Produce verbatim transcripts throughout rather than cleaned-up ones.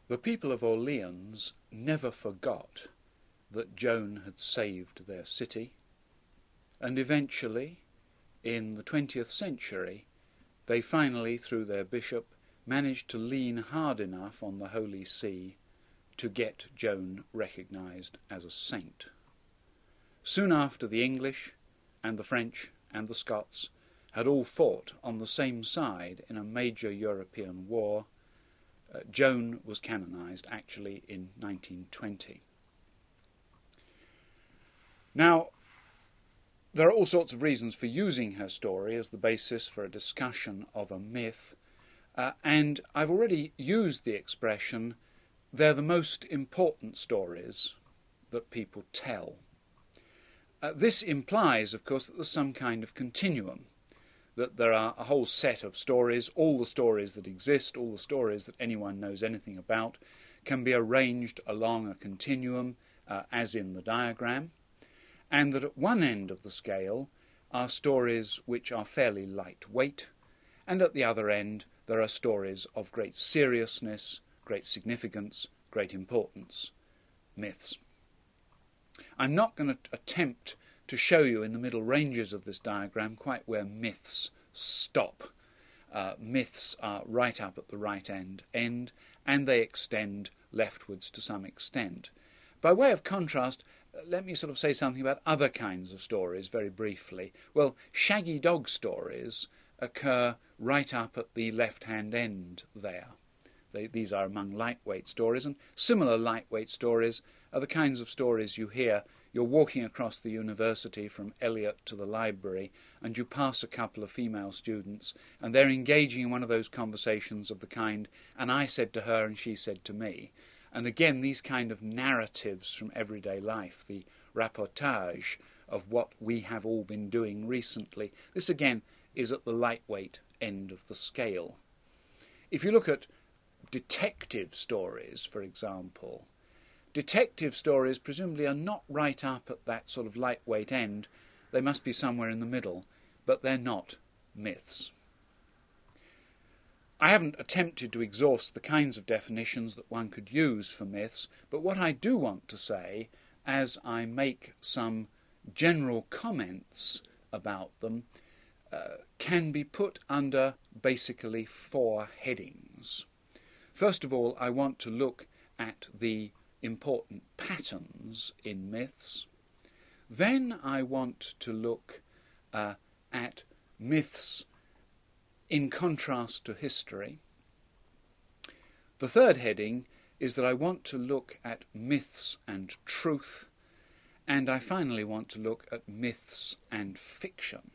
The people of Orleans never forgot that Joan had saved their city, and eventually, in the twentieth century, they finally, through their bishop, managed to lean hard enough on the Holy See to get Joan recognised as a saint. Soon after, the English and the French and the Scots had all fought on the same side in a major European war. Uh, Joan was canonised actually in nineteen twenty. Now, there are all sorts of reasons for using her story as the basis for a discussion of a myth, uh, and I've already used the expression, they're the most important stories that people tell. Uh, this implies, of course, that there's some kind of continuum, that there are a whole set of stories, all the stories that exist, all the stories that anyone knows anything about, can be arranged along a continuum, uh, as in the diagram, and that at one end of the scale are stories which are fairly lightweight, and at the other end there are stories of great seriousness, great significance, great importance, myths. I'm not going to attempt to show you in the middle ranges of this diagram quite where myths stop. Uh, myths are right up at the right end, end, and they extend leftwards to some extent. By way of contrast, let me sort of say something about other kinds of stories very briefly. Well, shaggy dog stories occur right up at the left-hand end there. They, these are among lightweight stories, and similar lightweight stories are the kinds of stories you hear. You're walking across the university from Eliot to the library, and you pass a couple of female students, and they're engaging in one of those conversations of the kind, and I said to her and she said to me. And again, these kind of narratives from everyday life, the rapportage of what we have all been doing recently, this again is at the lightweight end of the scale. If you look at detective stories, for example, detective stories presumably are not right up at that sort of lightweight end. They must be somewhere in the middle, but they're not myths. I haven't attempted to exhaust the kinds of definitions that one could use for myths, but what I do want to say, as I make some general comments about them, uh, can be put under basically four headings. First of all, I want to look at the important patterns in myths. Then I want to look uh, at myths in contrast to history. The third heading is that I want to look at myths and truth, and I finally want to look at myths and fiction.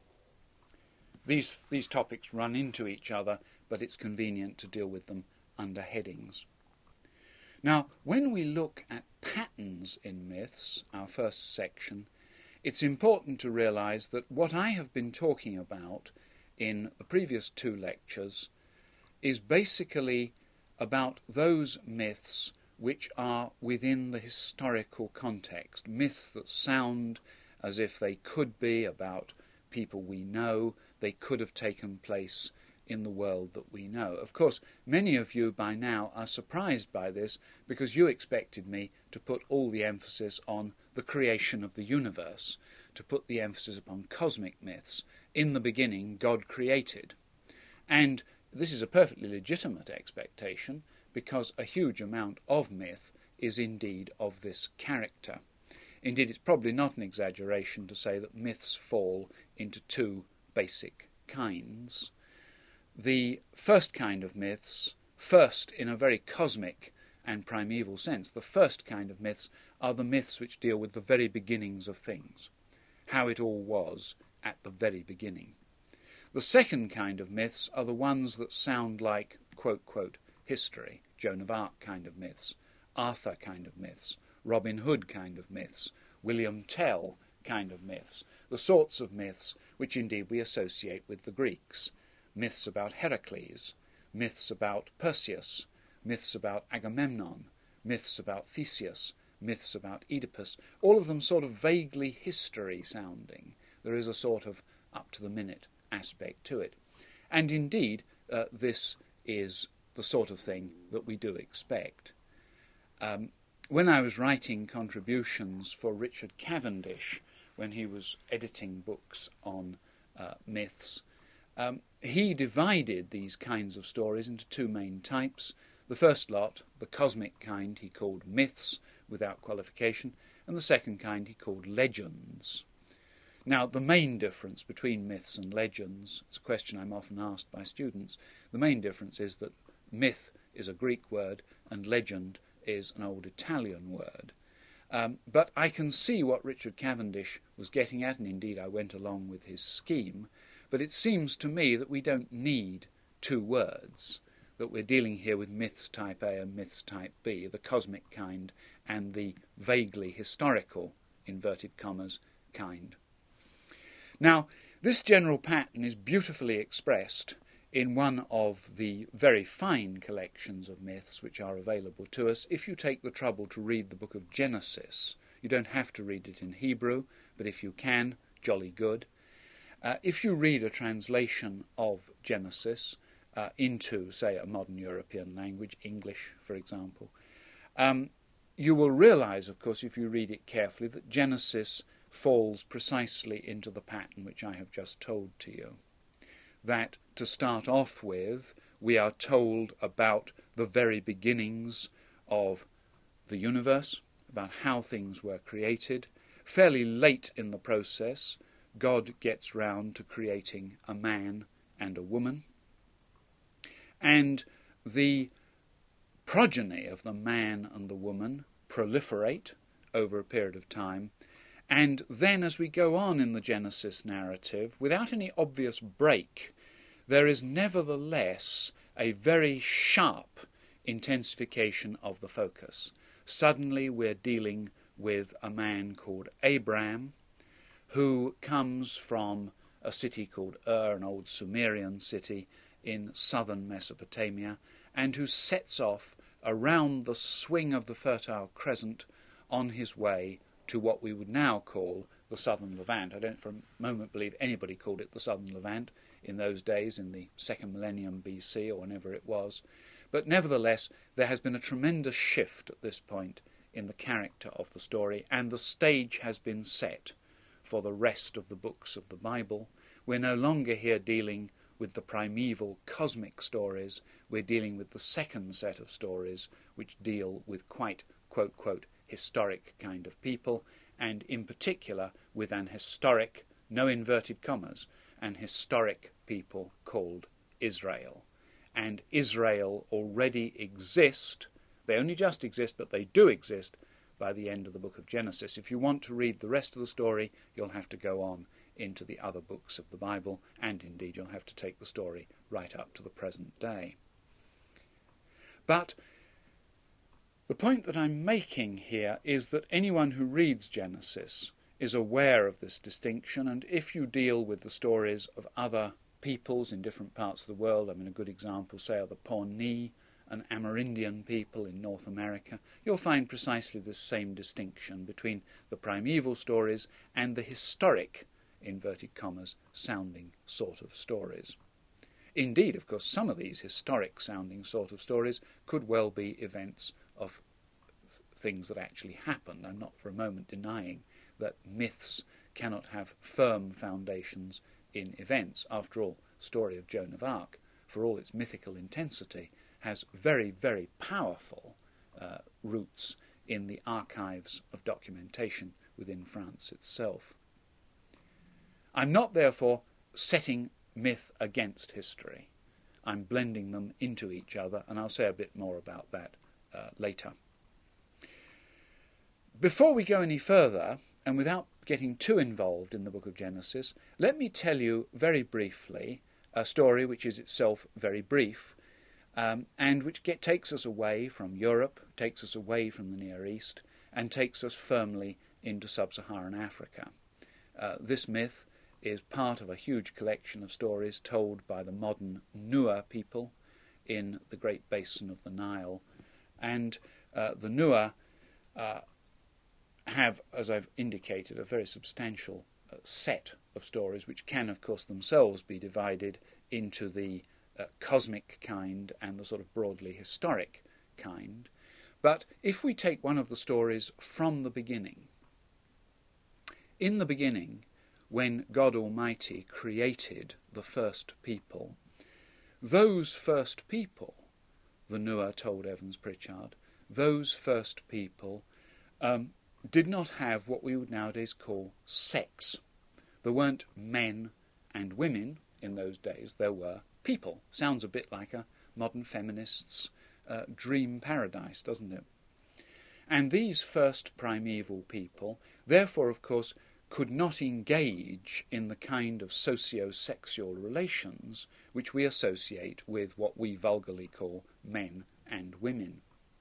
These, these topics run into each other, but it's convenient to deal with them under headings. Now, when we look at patterns in myths, our first section, it's important to realise that what I have been talking about in the previous two lectures is basically about those myths which are within the historical context, myths that sound as if they could be about people we know, they could have taken place in the world that we know. Of course, many of you by now are surprised by this because you expected me to put all the emphasis on the creation of the universe, to put the emphasis upon cosmic myths. In the beginning, God created. And this is a perfectly legitimate expectation because a huge amount of myth is indeed of this character. Indeed, it's probably not an exaggeration to say that myths fall into two basic kinds. The first kind of myths, first in a very cosmic and primeval sense, the first kind of myths are the myths which deal with the very beginnings of things, how it all was at the very beginning. The second kind of myths are the ones that sound like, quote, quote, history, Joan of Arc kind of myths, Arthur kind of myths, Robin Hood kind of myths, William Tell kind of myths, the sorts of myths which indeed we associate with the Greeks. Myths about Heracles, myths about Perseus, myths about Agamemnon, myths about Theseus, myths about Oedipus, all of them sort of vaguely history-sounding. There is a sort of up-to-the-minute aspect to it. And indeed, uh, this is the sort of thing that we do expect. Um, when I was writing contributions for Richard Cavendish, when he was editing books on uh, myths, um, he divided these kinds of stories into two main types. The first lot, the cosmic kind, he called myths without qualification, and the second kind he called legends. Now, the main difference between myths and legends, it's a question I'm often asked by students, the main difference is that myth is a Greek word and legend is an old Italian word. Um, but I can see what Richard Cavendish was getting at, and indeed I went along with his scheme, but it seems to me that we don't need two words, that we're dealing here with myths type A and myths type B, the cosmic kind and the vaguely historical, inverted commas, kind. Now, this general pattern is beautifully expressed in one of the very fine collections of myths which are available to us if you take the trouble to read the book of Genesis. You don't have to read it in Hebrew, but if you can, jolly good. Uh, if you read a translation of Genesis uh, into, say, a modern European language, English, for example, um, you will realize, of course, if you read it carefully, that Genesis falls precisely into the pattern which I have just told to you. That, to start off with, we are told about the very beginnings of the universe, about how things were created. Fairly late in the process, God gets round to creating a man and a woman. And the progeny of the man and the woman proliferate over a period of time. And then as we go on in the Genesis narrative, without any obvious break, there is nevertheless a very sharp intensification of the focus. Suddenly we're dealing with a man called Abram, who comes from a city called Ur, an old Sumerian city in southern Mesopotamia, and who sets off around the swing of the Fertile Crescent on his way to what we would now call the southern Levant. I don't for a moment believe anybody called it the southern Levant in those days, in the second millennium B C or whenever it was. But nevertheless, there has been a tremendous shift at this point in the character of the story, and the stage has been set for the rest of the books of the Bible. We're no longer here dealing with the primeval cosmic stories. We're dealing with the second set of stories which deal with quite, quote, quote, historic kind of people, and in particular with an historic, no inverted commas, an historic people called Israel. And Israel already exist. They only just exist, but they do exist by the end of the book of Genesis. If you want to read the rest of the story, you'll have to go on into the other books of the Bible, and indeed you'll have to take the story right up to the present day. But the point that I'm making here is that anyone who reads Genesis is aware of this distinction, and if you deal with the stories of other peoples in different parts of the world, I mean a good example, say, are the Pawnee and Amerindian people in North America, you'll find precisely the same distinction between the primeval stories and the historic, inverted commas, sounding sort of stories. Indeed, of course, some of these historic sounding sort of stories could well be events of th- things that actually happened. I'm not for a moment denying that myths cannot have firm foundations in events. After all, the story of Joan of Arc, for all its mythical intensity, has very, very powerful uh, roots in the archives of documentation within France itself. I'm not, therefore, setting myth against history. I'm blending them into each other, and I'll say a bit more about that uh, later. Before we go any further, and without getting too involved in the book of Genesis, let me tell you very briefly a story which is itself very brief, um, and which get, takes us away from Europe, takes us away from the Near East, and takes us firmly into sub-Saharan Africa. Uh, this myth is part of a huge collection of stories told by the modern Nuer people in the Great Basin of the Nile. And uh, the Nuer uh, have, as I've indicated, a very substantial uh, set of stories which can, of course, themselves be divided into the uh, cosmic kind and the sort of broadly historic kind. But if we take one of the stories from the beginning, in the beginning, when God Almighty created the first people, those first people, the Nua told Evans Pritchard, those first people um, did not have what we would nowadays call sex. There weren't men and women in those days, there were people. Sounds a bit like a modern feminist's uh, dream paradise, doesn't it? And these first primeval people, therefore, of course, could not engage in the kind of socio-sexual relations which we associate with what we vulgarly call men and women.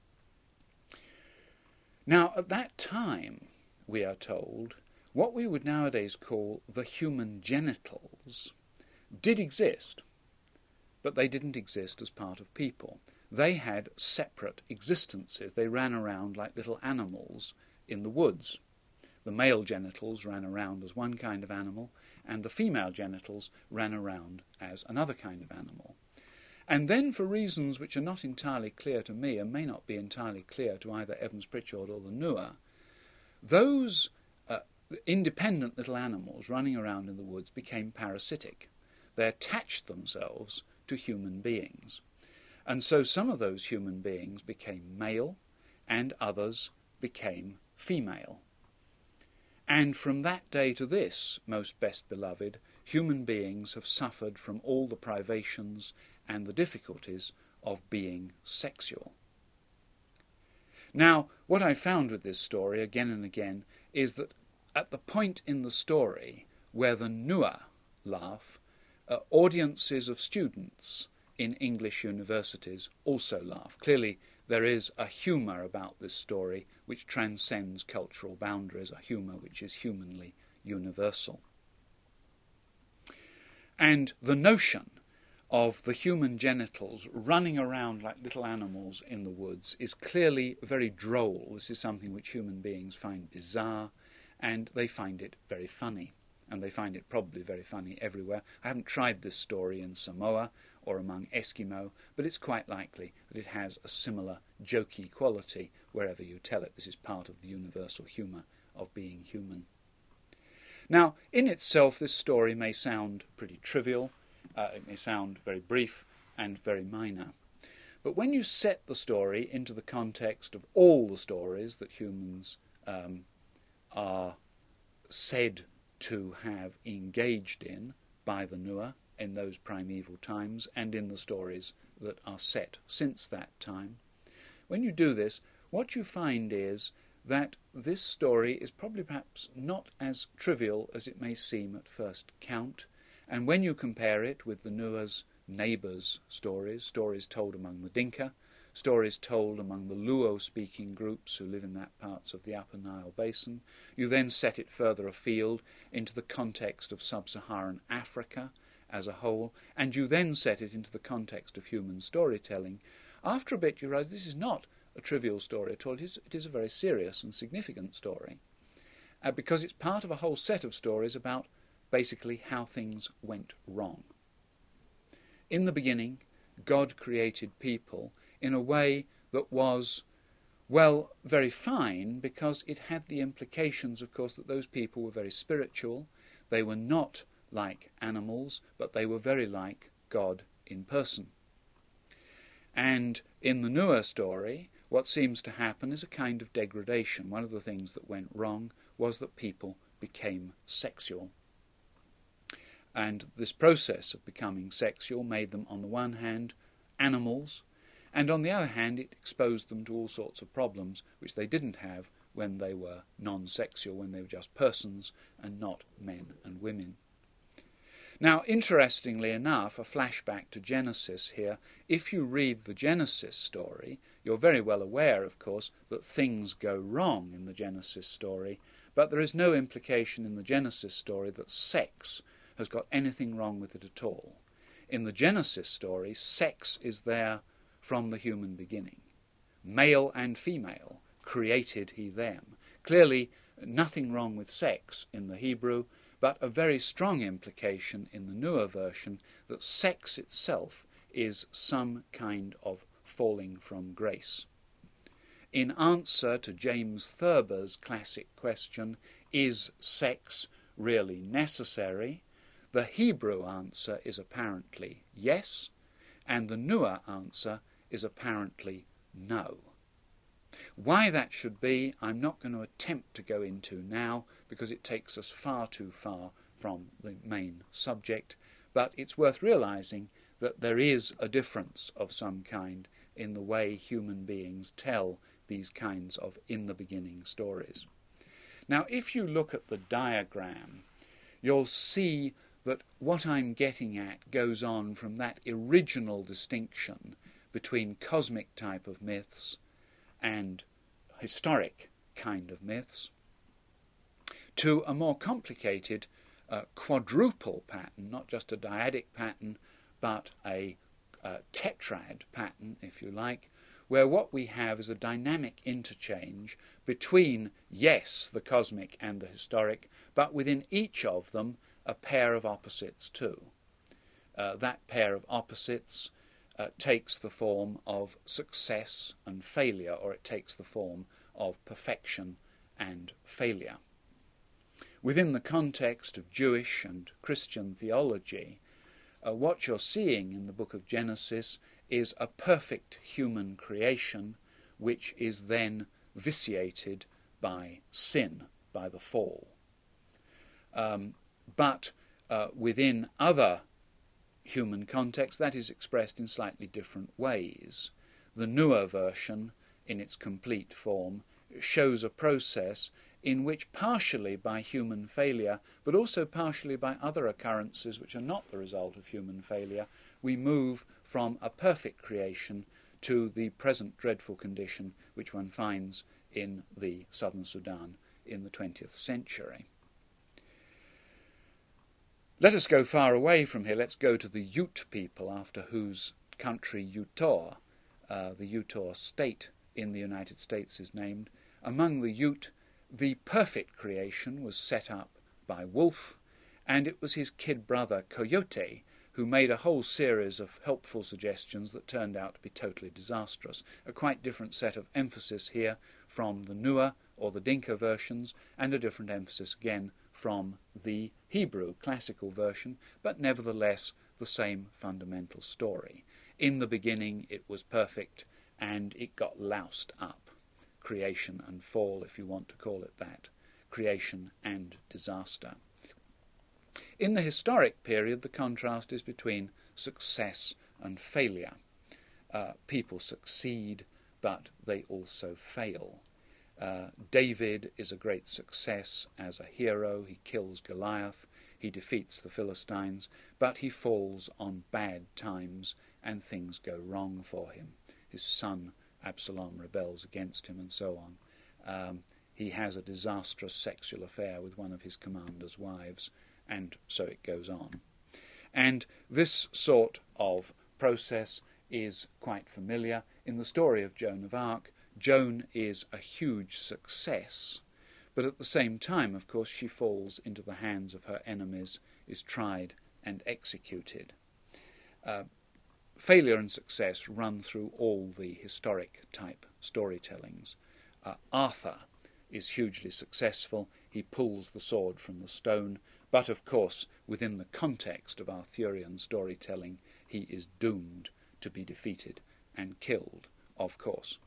Now, at that time, we are told, what we would nowadays call the human genitals did exist, but they didn't exist as part of people. They had separate existences. They ran around like little animals in the woods. The male genitals ran around as one kind of animal, and the female genitals ran around as another kind of animal. And then, for reasons which are not entirely clear to me and may not be entirely clear to either Evans Pritchard or the Nua, those uh, independent little animals running around in the woods became parasitic. They attached themselves to human beings. And so some of those human beings became male and others became female. And from that day to this, most best beloved, human beings have suffered from all the privations and the difficulties of being sexual. Now, what I found with this story again and again is that at the point in the story where the Nua laugh, uh, audiences of students in English universities also laugh. Clearly, there is a humour about this story which transcends cultural boundaries, a humour which is humanly universal. And the notion of the human genitals running around like little animals in the woods is clearly very droll. This is something which human beings find bizarre, and they find it very funny. And they find it probably very funny everywhere. I haven't tried this story in Samoa or among Eskimo, but it's quite likely that it has a similar jokey quality wherever you tell it. This is part of the universal humour of being human. Now, in itself, this story may sound pretty trivial, uh, it may sound very brief and very minor. But when you set the story into the context of all the stories that humans um, are said to have engaged in by the Nua in those primeval times and in the stories that are set since that time, when you do this, what you find is that this story is probably perhaps not as trivial as it may seem at first count, and when you compare it with the Nua's neighbours' stories, stories told among the Dinka, stories told among the Luo-speaking groups who live in that parts of the Upper Nile Basin, you then set it further afield into the context of sub-Saharan Africa as a whole, and you then set it into the context of human storytelling. After a bit you realise this is not a trivial story at all. It is, it is a very serious and significant story, uh, because it's part of a whole set of stories about basically how things went wrong. In the beginning, God created people in a way that was, well, very fine, because it had the implications, of course, that those people were very spiritual. They were not like animals, but they were very like God in person. And in the Nua story, what seems to happen is a kind of degradation. One of the things that went wrong was that people became sexual. And this process of becoming sexual made them, on the one hand, animals, and on the other hand, it exposed them to all sorts of problems which they didn't have when they were non-sexual, when they were just persons and not men and women. Now, interestingly enough, a flashback to Genesis here, if you read the Genesis story, you're very well aware, of course, that things go wrong in the Genesis story, but there is no implication in the Genesis story that sex has got anything wrong with it at all. In the Genesis story, sex is there from the human beginning. Male and female, created he them. Clearly, nothing wrong with sex in the Hebrew, but a very strong implication in the Nua version that sex itself is some kind of falling from grace. In answer to James Thurber's classic question, is sex really necessary? The Hebrew answer is apparently yes, and the newer answer is apparently no. Why that should be, I'm not going to attempt to go into now, because it takes us far too far from the main subject, but it's worth realizing that there is a difference of some kind in the way human beings tell these kinds of in-the-beginning stories. Now, if you look at the diagram, you'll see that what I'm getting at goes on from that original distinction between cosmic type of myths and historic kind of myths to a more complicated uh, quadruple pattern, not just a dyadic pattern, but a uh, tetrad pattern, if you like, where what we have is a dynamic interchange between, yes, the cosmic and the historic, but within each of them a pair of opposites too. Uh, that pair of opposites uh, takes the form of success and failure, or it takes the form of perfection and failure. Within the context of Jewish and Christian theology, uh, what you're seeing in the book of Genesis is a perfect human creation which is then vitiated by sin, by the fall. Um, but uh, within other human contexts, that is expressed in slightly different ways. The newer version, in its complete form, shows a process in which partially by human failure, but also partially by other occurrences which are not the result of human failure, we move from a perfect creation to the present dreadful condition which one finds in the southern Sudan in the twentieth century. Let us go far away from here. Let's go to the Ute people, after whose country Utah, uh, the Utah state in the United States, is named. Among the Ute, the perfect creation was set up by Wolf, and it was his kid brother Coyote who made a whole series of helpful suggestions that turned out to be totally disastrous. A quite different set of emphasis here from the newer or the Dinka versions, and a different emphasis again from the Hebrew classical version, but nevertheless the same fundamental story. In the beginning it was perfect, and it got loused up. Creation and fall, if you want to call it that. Creation and disaster. In the historic period, the contrast is between success and failure. Uh, people succeed, but they also fail. Uh, David is a great success as a hero. He kills Goliath, he defeats the Philistines, but he falls on bad times and things go wrong for him. His son Absalom rebels against him and so on. Um, he has a disastrous sexual affair with one of his commander's wives, and so it goes on. And this sort of process is quite familiar. In the story of Joan of Arc, Joan is a huge success, but at the same time, of course, she falls into the hands of her enemies, is tried and executed. Uh, failure and success run through all the historic type storytellings. Uh, Arthur is hugely successful. He pulls the sword from the stone, but of course, within the context of Arthurian storytelling, he is doomed to be defeated and killed, of course.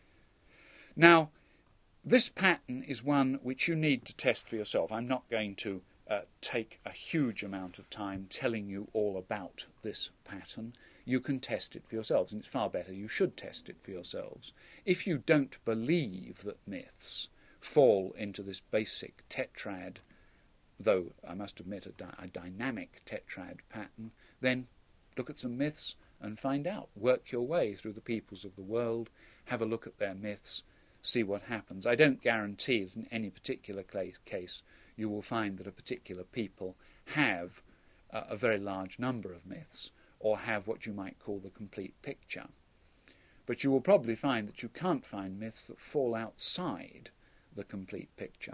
Now, this pattern is one which you need to test for yourself. I'm not going to uh, take a huge amount of time telling you all about this pattern. You can test it for yourselves, and it's far better you should test it for yourselves. If you don't believe that myths fall into this basic tetrad, though I must admit a, di- a dynamic tetrad pattern, then look at some myths and find out. Work your way through the peoples of the world, have a look at their myths, see what happens. I don't guarantee that in any particular case you will find that a particular people have uh, a very large number of myths, or have what you might call the complete picture. But you will probably find that you can't find myths that fall outside the complete picture.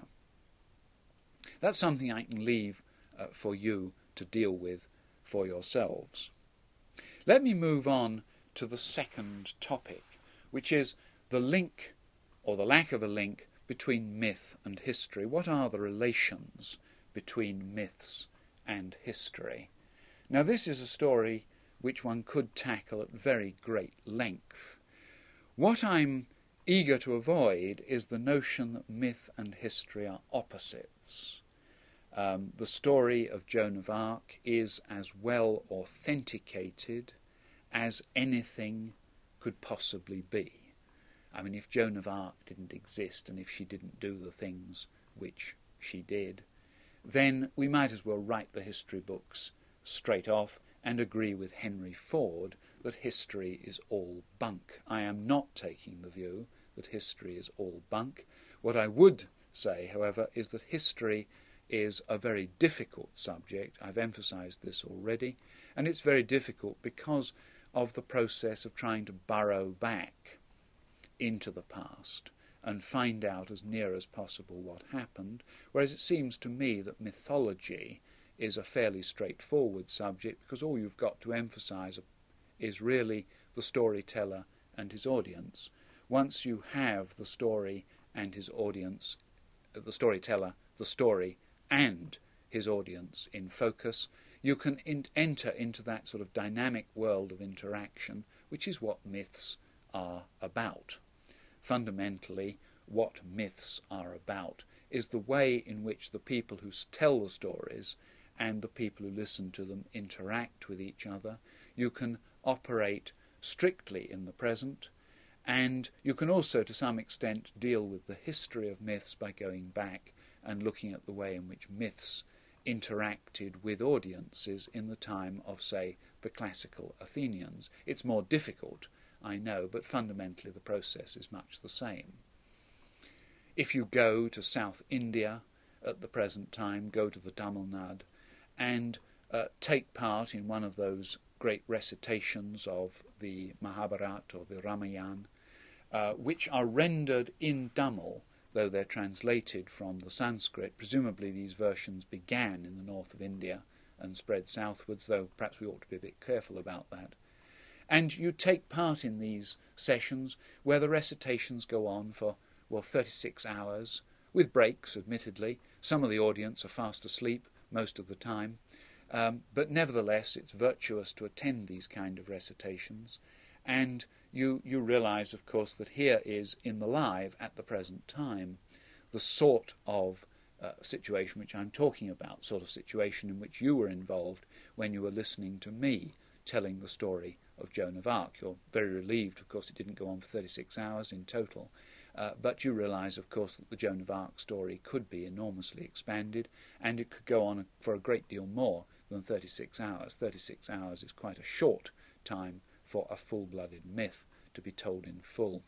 That's something I can leave uh, for you to deal with for yourselves. Let me move on to the second topic, which is the link, or the lack of a link, between myth and history. What are the relations between myths and history? Now, this is a story which one could tackle at very great length. What I'm eager to avoid is the notion that myth and history are opposites. Um, the story of Joan of Arc is as well authenticated as anything could possibly be. I mean, if Joan of Arc didn't exist and if she didn't do the things which she did, then we might as well write the history books straight off and agree with Henry Ford that history is all bunk. I am not taking the view that history is all bunk. What I would say, however, is that history is a very difficult subject. I've emphasized this already, and it's very difficult because of the process of trying to burrow back into the past and find out as near as possible what happened, whereas it seems to me that mythology is a fairly straightforward subject because all you've got to emphasize is really the storyteller and his audience. Once you have the story and his audience, the storyteller, the story and his audience in focus, you can in- enter into that sort of dynamic world of interaction, which is what myths are about. Fundamentally, what myths are about is the way in which the people who tell the stories and the people who listen to them interact with each other. You can operate strictly in the present, and you can also, to some extent, deal with the history of myths by going back and looking at the way in which myths interacted with audiences in the time of, say, the classical Athenians. It's more difficult, I know, but fundamentally the process is much the same. If you go to South India at the present time, go to the Tamil Nadu, and uh, take part in one of those great recitations of the Mahabharata or the Ramayana, uh, which are rendered in Tamil, though they're translated from the Sanskrit. Presumably these versions began in the north of India and spread southwards, though perhaps we ought to be a bit careful about that. And you take part in these sessions where the recitations go on for, well, thirty-six hours, with breaks, admittedly. Some of the audience are fast asleep most of the time, um, but nevertheless it's virtuous to attend these kind of recitations, and you you realize, of course, that here is in the live at the present time the sort of uh, situation which I'm talking about, sort of situation in which you were involved when you were listening to me telling the story of Joan of Arc. You're very relieved, of course, it didn't go on for thirty-six hours in total. Uh, but you realise, of course, that the Joan of Arc story could be enormously expanded, and it could go on for a great deal more than thirty-six hours. thirty-six hours is quite a short time for a full-blooded myth to be told in full.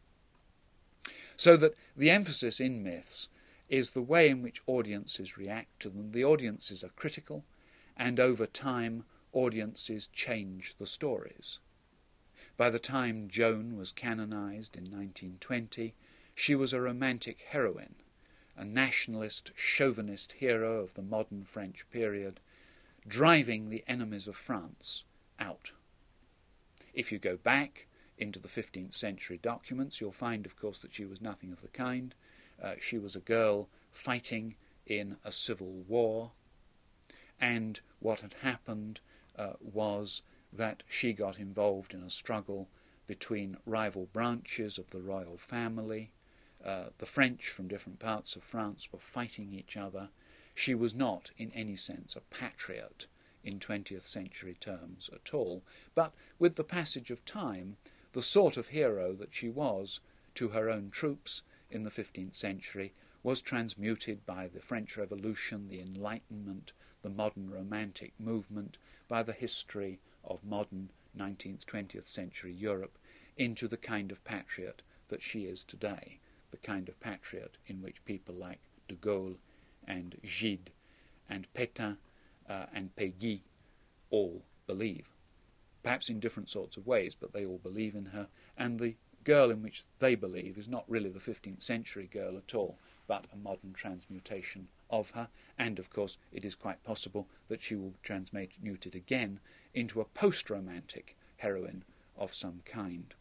So that the emphasis in myths is the way in which audiences react to them. The audiences are critical, and over time audiences change the stories. By the time Joan was canonised in nineteen twenty, she was a romantic heroine, a nationalist, chauvinist hero of the modern French period, driving the enemies of France out. If you go back into the fifteenth century documents, you'll find, of course, that she was nothing of the kind. Uh, she was a girl fighting in a civil war, and what had happened uh, was that she got involved in a struggle between rival branches of the royal family. Uh, the French from different parts of France were fighting each other. She was not, in any sense, a patriot in twentieth century terms at all. But with the passage of time, the sort of hero that she was to her own troops in the fifteenth century was transmuted by the French Revolution, the Enlightenment, the modern Romantic movement, by the history of modern nineteenth, twentieth century Europe, into the kind of patriot that she is today, the kind of patriot in which people like de Gaulle and Gide and Pétain uh, and Péguy all believe. Perhaps in different sorts of ways, but they all believe in her, and the girl in which they believe is not really the fifteenth century girl at all, but a modern transmutation of her, and of course it is quite possible that she will be transmuted again into a post-romantic heroine of some kind.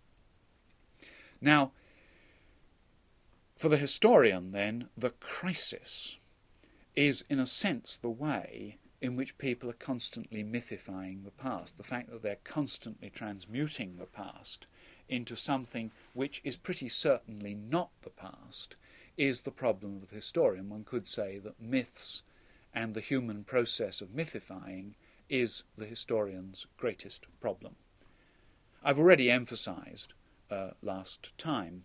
Now, for the historian then, the crisis is in a sense the way in which people are constantly mythifying the past, the fact that they're constantly transmuting the past into something which is pretty certainly not the past, is the problem of the historian. One could say that myths and the human process of mythifying is the historian's greatest problem. I've already emphasized uh, last time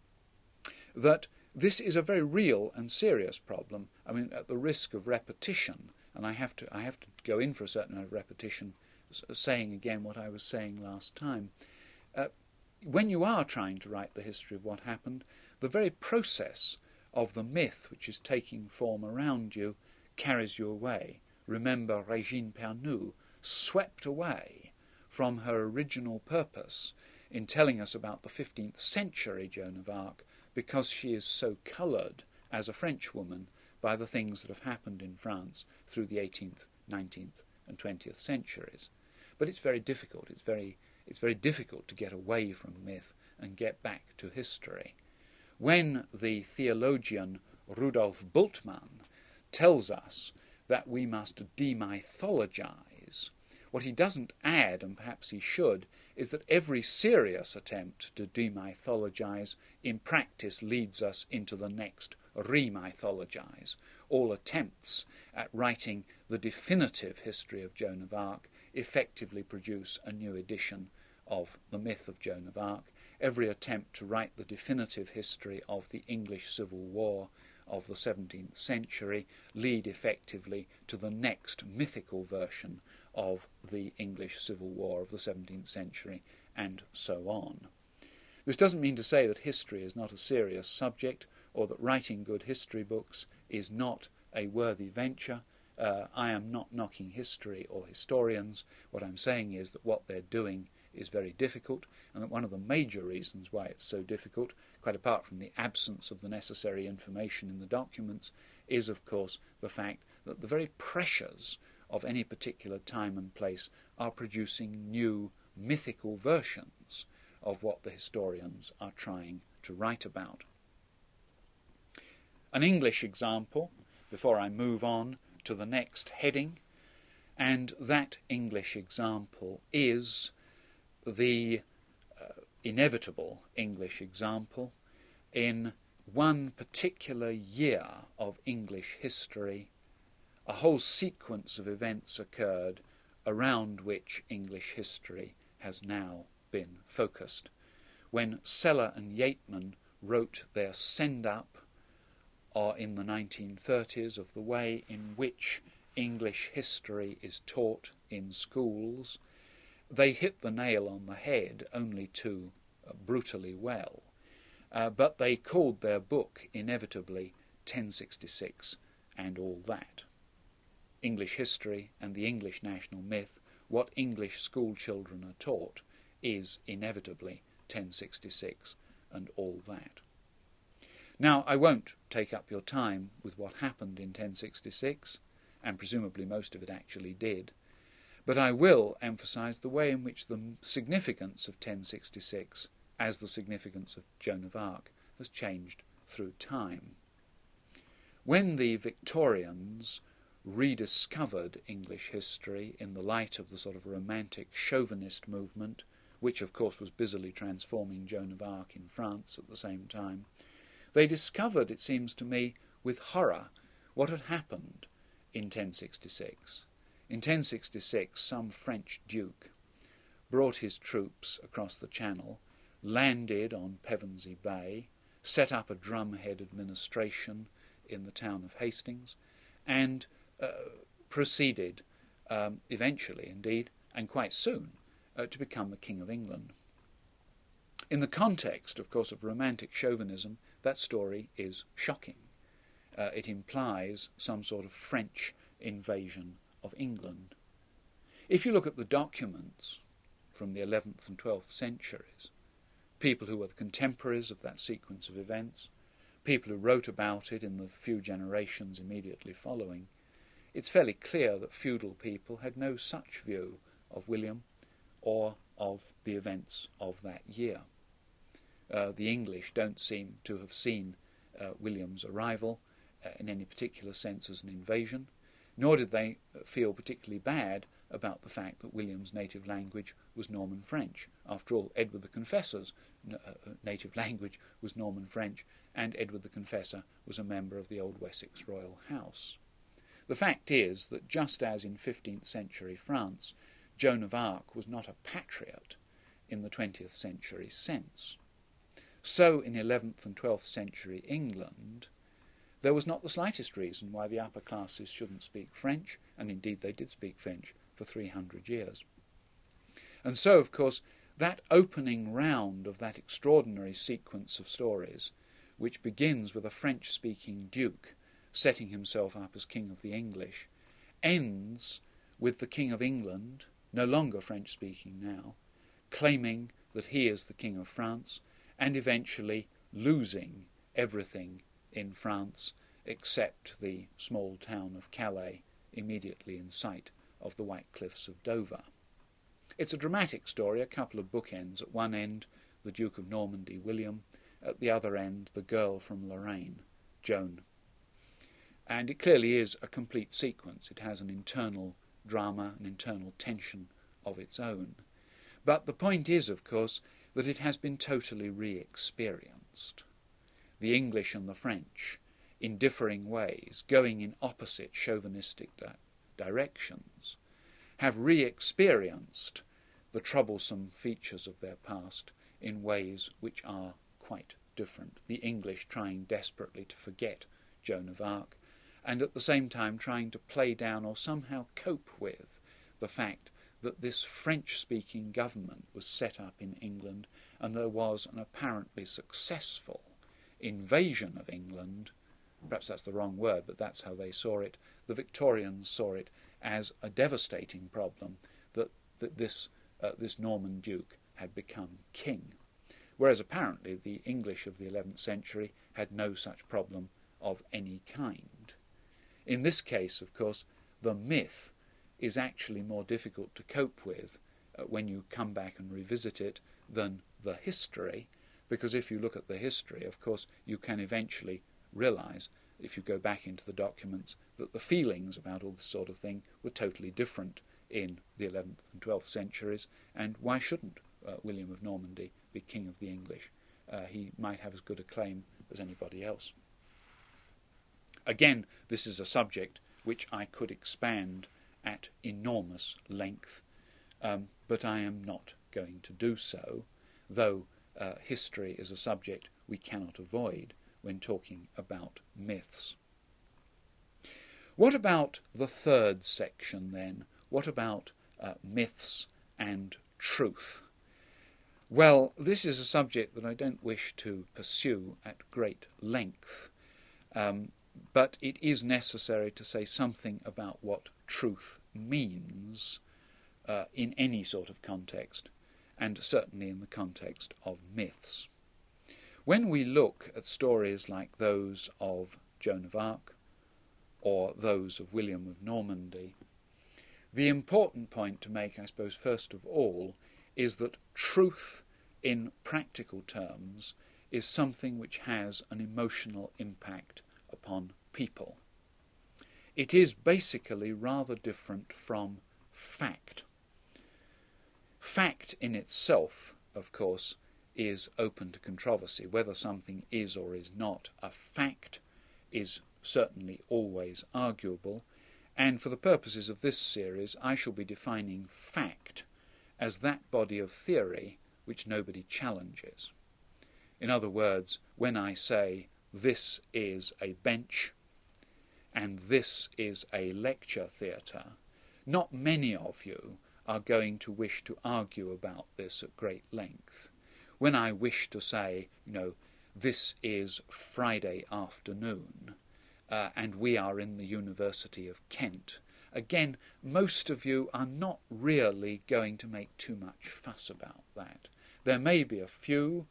that this is a very real and serious problem. I mean, at the risk of repetition, and I have to I have to go in for a certain amount of repetition, saying again what I was saying last time. Uh, when you are trying to write the history of what happened, the very process of the myth which is taking form around you carries you away. Remember Régine Pernoud, swept away from her original purpose in telling us about the fifteenth century Joan of Arc, because she is so coloured as a Frenchwoman by the things that have happened in France through the eighteenth, nineteenth and twentieth centuries. But it's very difficult. It's very, it's very difficult to get away from myth and get back to history. When the theologian Rudolf Bultmann tells us that we must demythologize, what he doesn't add, and perhaps he should, is that every serious attempt to demythologize in practice leads us into the next remythologize. All attempts at writing the definitive history of Joan of Arc effectively produce a new edition of the myth of Joan of Arc. Every attempt to write the definitive history of the English Civil War of the seventeenth century lead effectively to the next mythical version of the English Civil War of the seventeenth century, and so on. This doesn't mean to say that history is not a serious subject, or that writing good history books is not a worthy venture. Uh, I am not knocking history or historians. What I'm saying is that what they're doing is very difficult, and that one of the major reasons why it's so difficult, quite apart from the absence of the necessary information in the documents, is of course the fact that the very pressures of any particular time and place are producing new mythical versions of what the historians are trying to write about. An English example, before I move on to the next heading, and that English example is the uh, inevitable English example in one particular year of English history. A whole sequence of events occurred around which English history has now been focused. When Sellar and Yeatman wrote their send-up or in the nineteen thirties of the way in which English history is taught in schools, they hit the nail on the head only too uh, brutally well. Uh, but they called their book inevitably ten sixty-six and All That. English history and the English national myth, what English school children are taught, is inevitably ten sixty-six and All That. Now, I won't take up your time with what happened in ten sixty-six, and presumably most of it actually did, but I will emphasize the way in which the significance of ten sixty-six, as the significance of Joan of Arc, has changed through time. When the Victorians rediscovered English history in the light of the sort of romantic chauvinist movement, which of course was busily transforming Joan of Arc in France at the same time, they discovered, it seems to me, with horror, what had happened in ten sixty-six. In ten sixty-six, some French duke brought his troops across the Channel, landed on Pevensey Bay, set up a drumhead administration in the town of Hastings, and uh, proceeded, um, eventually indeed, and quite soon, uh, to become the King of England. In the context, of course, of romantic chauvinism, that story is shocking. Uh, it implies some sort of French invasion of England. If you look at the documents from the eleventh and twelfth centuries, people who were the contemporaries of that sequence of events, people who wrote about it in the few generations immediately following, it's fairly clear that feudal people had no such view of William or of the events of that year. Uh, the English don't seem to have seen uh, William's arrival uh, in any particular sense as an invasion, nor did they feel particularly bad about the fact that William's native language was Norman French. After all, Edward the Confessor's uh, native language was Norman French, and Edward the Confessor was a member of the old Wessex royal house. The fact is that just as in fifteenth century France, Joan of Arc was not a patriot in the twentieth century sense, so in eleventh and twelfth century England there was not the slightest reason why the upper classes shouldn't speak French, and indeed they did speak French for three hundred years. And so, of course, that opening round of that extraordinary sequence of stories, which begins with a French-speaking duke setting himself up as King of the English, ends with the King of England, no longer French-speaking now, claiming that he is the King of France, and eventually losing everything in France except the small town of Calais immediately in sight of the White Cliffs of Dover. It's a dramatic story, a couple of bookends. At one end, the Duke of Normandy, William. At the other end, the girl from Lorraine, Joan. And it clearly is a complete sequence. It has an internal drama, an internal tension of its own. But the point is, of course, that it has been totally re-experienced. The English and the French, in differing ways, going in opposite chauvinistic di- directions, have re-experienced the troublesome features of their past in ways which are quite different. The English trying desperately to forget Joan of Arc, and at the same time trying to play down or somehow cope with the fact that this French-speaking government was set up in England and there was an apparently successful invasion of England. Perhaps that's the wrong word, but that's how they saw it. The Victorians saw it as a devastating problem that, that this, uh, this Norman Duke had become king, whereas apparently the English of the eleventh century had no such problem of any kind. In this case, of course, the myth is actually more difficult to cope with uh, when you come back and revisit it than the history, because if you look at the history, of course, you can eventually realize, if you go back into the documents, that the feelings about all this sort of thing were totally different in the eleventh and twelfth centuries, and why shouldn't uh, William of Normandy be King of the English? Uh, he might have as good a claim as anybody else. Again, this is a subject which I could expand at enormous length, um, but I am not going to do so, though uh, history is a subject we cannot avoid when talking about myths. What about the third section then? What about uh, myths and truth? Well, this is a subject that I don't wish to pursue at great length, um, but it is necessary to say something about what truth means uh, in any sort of context, and certainly in the context of myths. When we look at stories like those of Joan of Arc or those of William of Normandy, the important point to make, I suppose, first of all, is that truth in practical terms is something which has an emotional impact upon people. It is basically rather different from fact. Fact in itself, of course, is open to controversy. Whether something is or is not a fact is certainly always arguable, and for the purposes of this series I shall be defining fact as that body of theory which nobody challenges. In other words, when I say this is a bench and this is a lecture theatre, not many of you are going to wish to argue about this at great length. When I wish to say, you know, this is Friday afternoon, uh, and we are in the University of Kent, again, most of you are not really going to make too much fuss about that. There may be a few,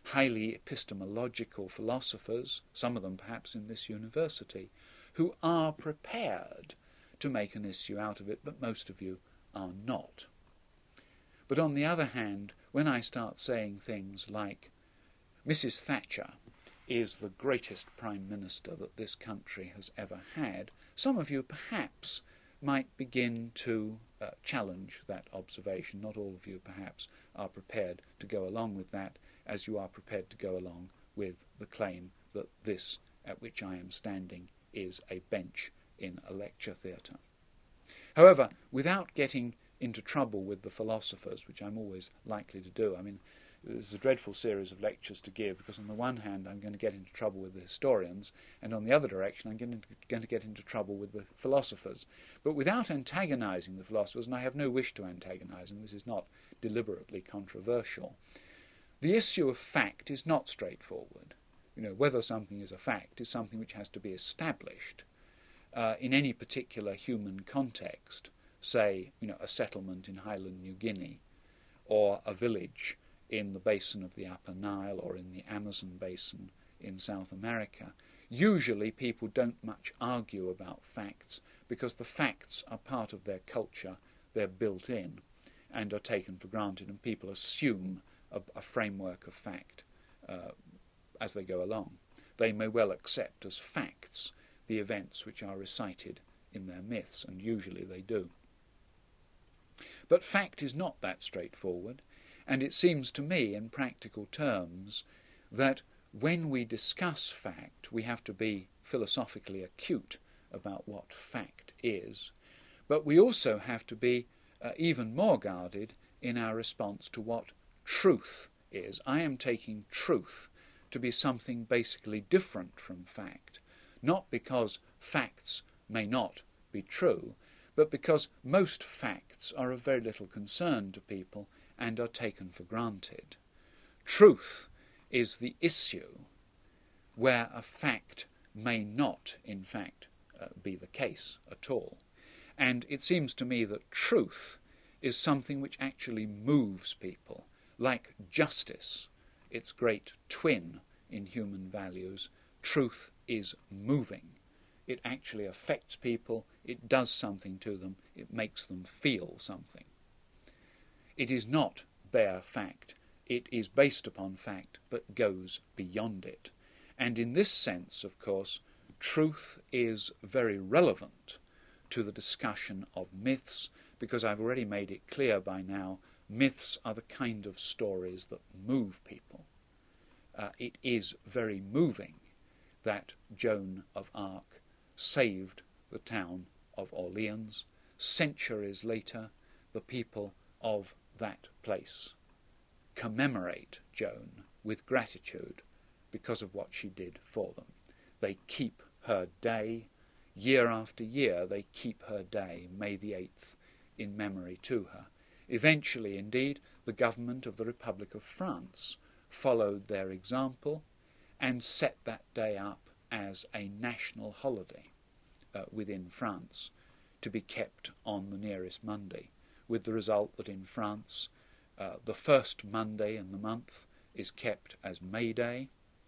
highly epistemological philosophers, some of them perhaps in this university, who are prepared to make an issue out of it, but most of you are not. But on the other hand, when I start saying things like, Missus Thatcher is the greatest Prime Minister that this country has ever had, some of you perhaps might begin to uh, challenge that observation. Not all of you perhaps are prepared to go along with that, as you are prepared to go along with the claim that this at which I am standing is a bench in a lecture theatre. However, without getting into trouble with the philosophers, which I'm always likely to do, I mean, there's a dreadful series of lectures to give, because on the one hand I'm going to get into trouble with the historians, and on the other direction I'm going to, going to get into trouble with the philosophers. But without antagonizing the philosophers, and I have no wish to antagonize them, this is not deliberately controversial, the issue of fact is not straightforward. You know, whether something is a fact is something which has to be established uh, in any particular human context, say, you know, a settlement in Highland New Guinea, or a village in the basin of the Upper Nile or in the Amazon basin in South America. Usually people don't much argue about facts, because the facts are part of their culture, they're built in and are taken for granted, and people assume a, a framework of fact uh, as they go along. They may well accept as facts the events which are recited in their myths, and usually they do. But fact is not that straightforward. And it seems to me, in practical terms, that when we discuss fact, we have to be philosophically acute about what fact is, but we also have to be uh, even more guarded in our response to what truth is. I am taking truth to be something basically different from fact, not because facts may not be true, but because most facts are of very little concern to people and are taken for granted. Truth is the issue where a fact may not, in fact, uh, be the case at all. And it seems to me that truth is something which actually moves people, like justice, its great twin in human values. Truth is moving. It actually affects people, it does something to them, it makes them feel something. It is not bare fact. It is based upon fact, but goes beyond it. And in this sense, of course, truth is very relevant to the discussion of myths, because I've already made it clear by now, myths are the kind of stories that move people. Uh, it is very moving that Joan of Arc saved the town of Orleans. Centuries later, the people of that place commemorate Joan with gratitude because of what she did for them. They keep her day. Year after year they keep her day, May the eighth, in memory to her. Eventually, indeed, the government of the Republic of France followed their example and set that day up as a national holiday uh, within France, to be kept on the nearest Monday, with the result that in France uh, the first Monday in the month is kept as May Day.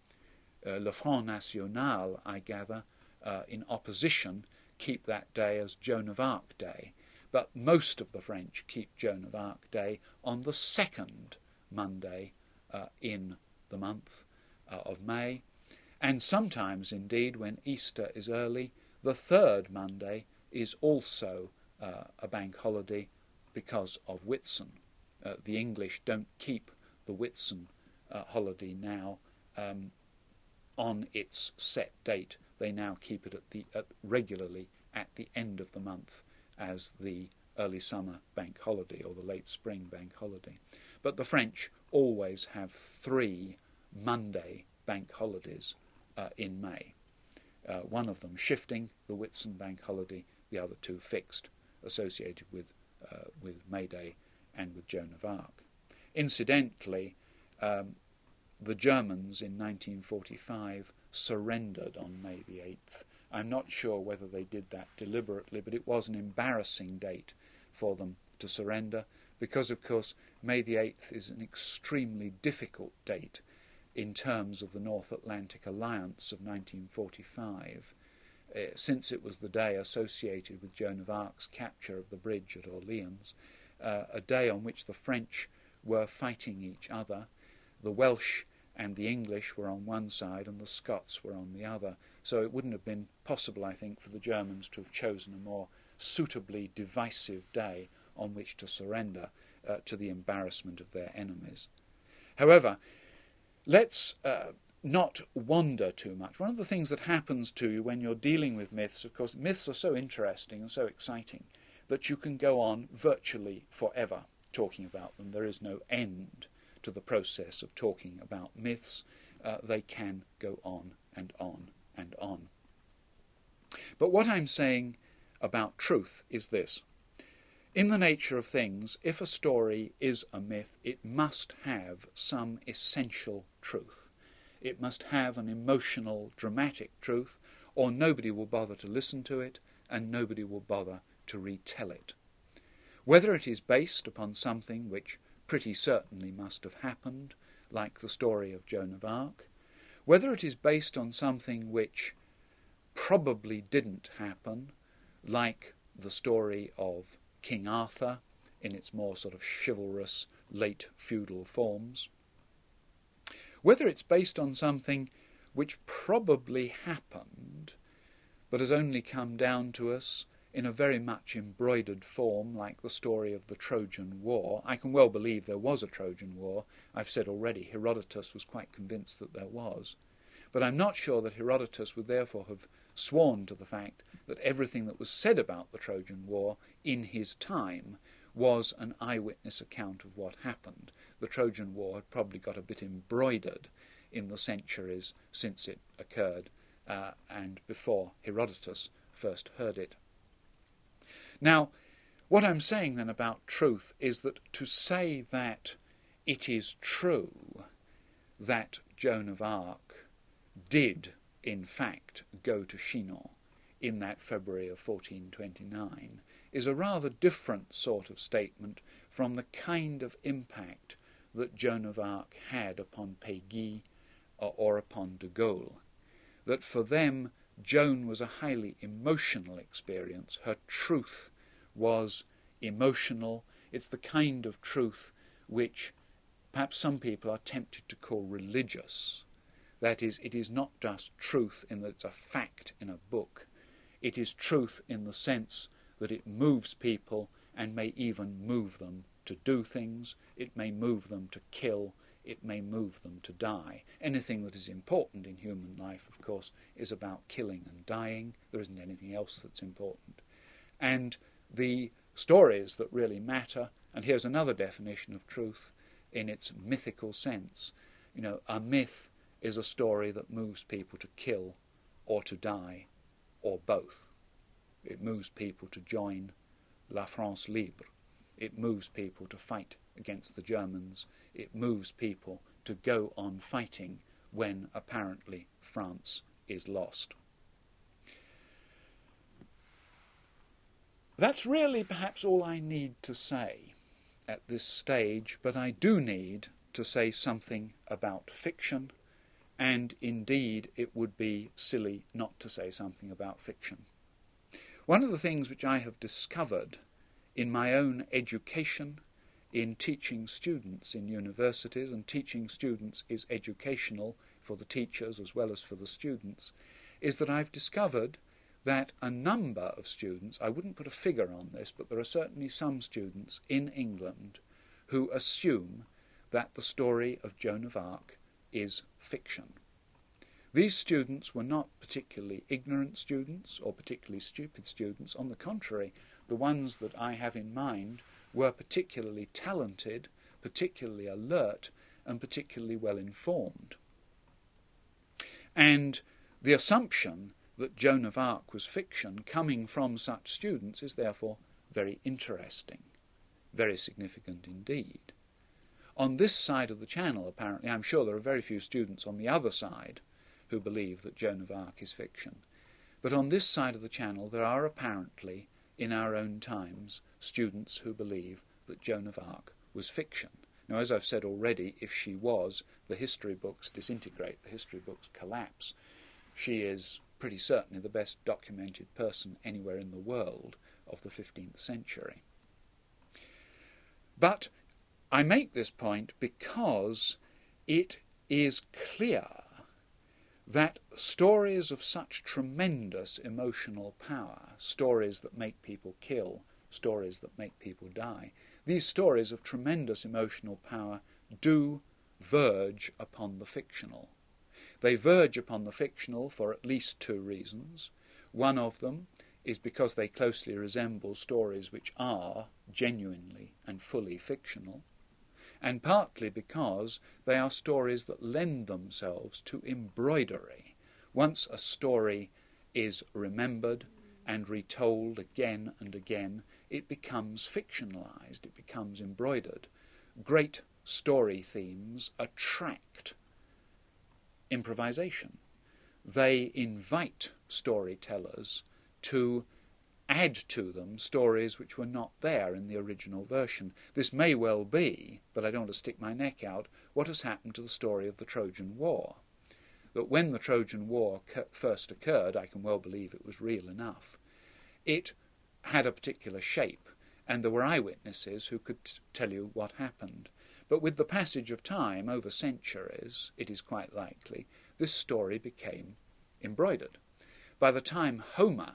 Uh, Le Front National, I gather, uh, in opposition, keep that day as Joan of Arc Day. But most of the French keep Joan of Arc Day on the second Monday uh, in the month uh, of May. And sometimes, indeed, when Easter is early, the third Monday is also uh, a bank holiday because of Whitsun. Uh, the English don't keep the Whitsun uh, holiday now um, on its set date. They now keep it at the at regularly at the end of the month as the early summer bank holiday or the late spring bank holiday. But the French always have three Monday bank holidays uh, in May. Uh, one of them shifting, the Whitsun bank holiday, the other two fixed, associated with uh, with May Day and with Joan of Arc. Incidentally, um, the Germans in nineteen forty-five surrendered on May the eighth. I'm not sure whether they did that deliberately, but it was an embarrassing date for them to surrender, because, of course, May the eighth is an extremely difficult date, in terms of the North Atlantic Alliance of nineteen forty-five, uh, since it was the day associated with Joan of Arc's capture of the bridge at Orleans, uh, a day on which the French were fighting each other. The Welsh and the English were on one side and the Scots were on the other. So it wouldn't have been possible, I think, for the Germans to have chosen a more suitably divisive day on which to surrender uh, to the embarrassment of their enemies. However, let's uh, not wander too much. One of the things that happens to you when you're dealing with myths, of course, myths are so interesting and so exciting that you can go on virtually forever talking about them. There is no end to the process of talking about myths. Uh, they can go on and on and on. But what I'm saying about truth is this. In the nature of things, if a story is a myth, it must have some essential truth. It must have an emotional, dramatic truth, or nobody will bother to listen to it, and nobody will bother to retell it. Whether it is based upon something which pretty certainly must have happened, like the story of Joan of Arc, whether it is based on something which probably didn't happen, like the story of King Arthur in its more sort of chivalrous late feudal forms, whether it's based on something which probably happened but has only come down to us in a very much embroidered form, like the story of the Trojan War. I can well believe there was a Trojan War. I've said already Herodotus was quite convinced that there was. But I'm not sure that Herodotus would therefore have sworn to the fact that everything that was said about the Trojan War in his time was an eyewitness account of what happened. The Trojan War had probably got a bit embroidered in the centuries since it occurred uh, and before Herodotus first heard it. Now, what I'm saying then about truth is that to say that it is true that Joan of Arc did, in fact, go to Chinon in that February of fourteen twenty-nine is a rather different sort of statement from the kind of impact that Joan of Arc had upon Péguy or, or upon de Gaulle. That for them, Joan was a highly emotional experience. Her truth was emotional. It's the kind of truth which perhaps some people are tempted to call religious. That is, it is not just truth in that it's a fact in a book. It is truth in the sense that it moves people and may even move them to do things. It may move them to kill. It may move them to die. Anything that is important in human life, of course, is about killing and dying. There isn't anything else that's important. And the stories that really matter, and here's another definition of truth in its mythical sense. You know, a myth is a story that moves people to kill or to die, or both. It moves people to join La France Libre. It moves people to fight against the Germans. It moves people to go on fighting when apparently France is lost. That's really perhaps all I need to say at this stage, but I do need to say something about fiction, and indeed it would be silly not to say something about fiction. One of the things which I have discovered in my own education, in teaching students in universities, and teaching students is educational for the teachers as well as for the students, is that I've discovered that a number of students, I wouldn't put a figure on this, but there are certainly some students in England who assume that the story of Joan of Arc is fiction. These students were not particularly ignorant students or particularly stupid students. On the contrary, the ones that I have in mind were particularly talented, particularly alert, and particularly well informed. And the assumption that Joan of Arc was fiction coming from such students is therefore very interesting, very significant indeed. On this side of the channel, apparently, I'm sure there are very few students on the other side who believe that Joan of Arc is fiction. But on this side of the channel there are apparently, in our own times, students who believe that Joan of Arc was fiction. Now, as I've said already, if she was, the history books disintegrate, the history books collapse. She is pretty certainly the best documented person anywhere in the world of the fifteenth century. But I make this point because it is clear that stories of such tremendous emotional power, stories that make people kill, stories that make people die, these stories of tremendous emotional power do verge upon the fictional. They verge upon the fictional for at least two reasons. One of them is because they closely resemble stories which are genuinely and fully fictional, and partly because they are stories that lend themselves to embroidery. Once a story is remembered and retold again and again, it becomes fictionalized, it becomes embroidered. Great story themes attract improvisation. They invite storytellers to add to them stories which were not there in the original version. This may well be, but I don't want to stick my neck out, what has happened to the story of the Trojan War. That when the Trojan War first occurred, I can well believe it was real enough, it had a particular shape, and there were eyewitnesses who could t- tell you what happened. But with the passage of time, over centuries, it is quite likely, this story became embroidered. By the time Homer,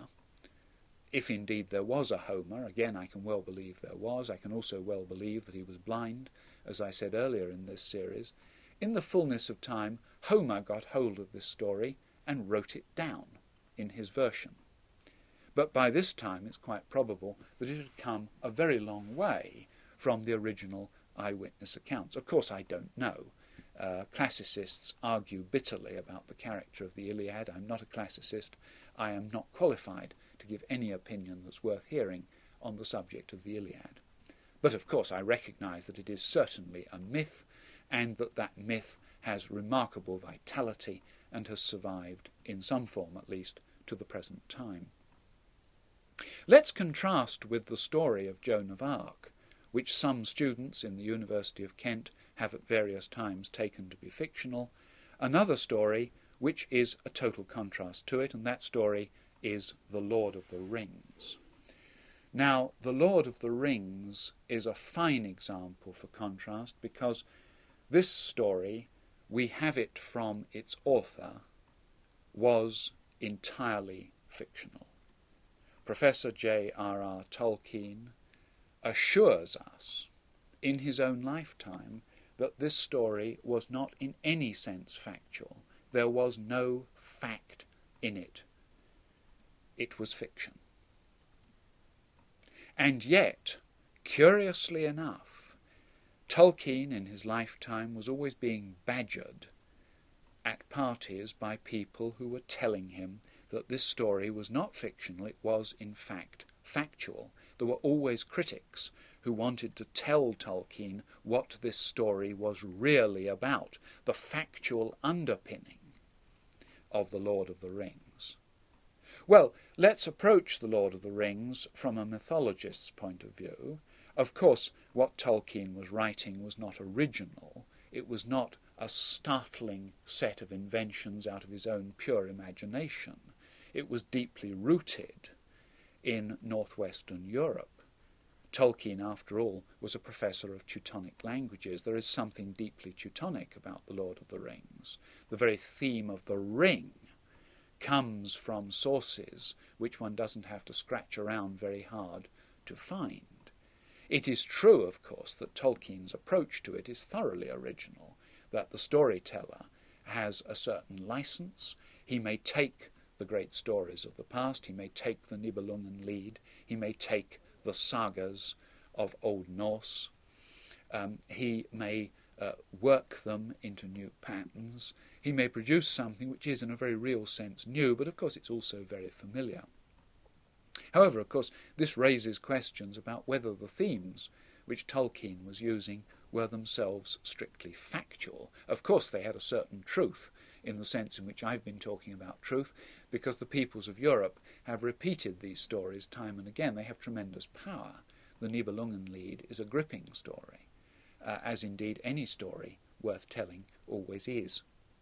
if indeed there was a Homer, again I can well believe there was, I can also well believe that he was blind, as I said earlier in this series, in the fullness of time, Homer got hold of this story and wrote it down in his version. But by this time it's quite probable that it had come a very long way from the original eyewitness accounts. Of course, I don't know. Uh, classicists argue bitterly about the character of the Iliad. I'm not a classicist. I am not qualified to give any opinion that's worth hearing on the subject of the Iliad. But of course, I recognise that it is certainly a myth, and that that myth has remarkable vitality and has survived, in some form at least, to the present time. Let's contrast with the story of Joan of Arc, which some students in the University of Kent have at various times taken to be fictional, another story which is a total contrast to it, and that story is The Lord of the Rings. Now, The Lord of the Rings is a fine example for contrast because this story, we have it from its author, was entirely fictional. Professor J R R Tolkien assures us in his own lifetime that this story was not in any sense factual. There was no fact in it. It was fiction. And yet, curiously enough, Tolkien in his lifetime was always being badgered at parties by people who were telling him that this story was not fictional, it was in fact factual. There were always critics who wanted to tell Tolkien what this story was really about, the factual underpinning of The Lord of the Rings. Well, let's approach The Lord of the Rings from a mythologist's point of view. Of course, what Tolkien was writing was not original. It was not a startling set of inventions out of his own pure imagination. It was deeply rooted in northwestern Europe. Tolkien, after all, was a professor of Teutonic languages. There is something deeply Teutonic about The Lord of the Rings. The very theme of the ring comes from sources which one doesn't have to scratch around very hard to find. It is true, of course, that Tolkien's approach to it is thoroughly original, that the storyteller has a certain license. He may take the great stories of the past, he may take the Nibelungen Lied, he may take the sagas of Old Norse, um, he may uh, work them into new patterns, he may produce something which is in a very real sense new, but of course it's also very familiar. However, of course, this raises questions about whether the themes which Tolkien was using were themselves strictly factual. Of course they had a certain truth, in the sense in which I've been talking about truth, because the peoples of Europe have repeated these stories time and again. They have tremendous power. The Nibelungen Lied is a gripping story. uh, as indeed any story worth telling always is.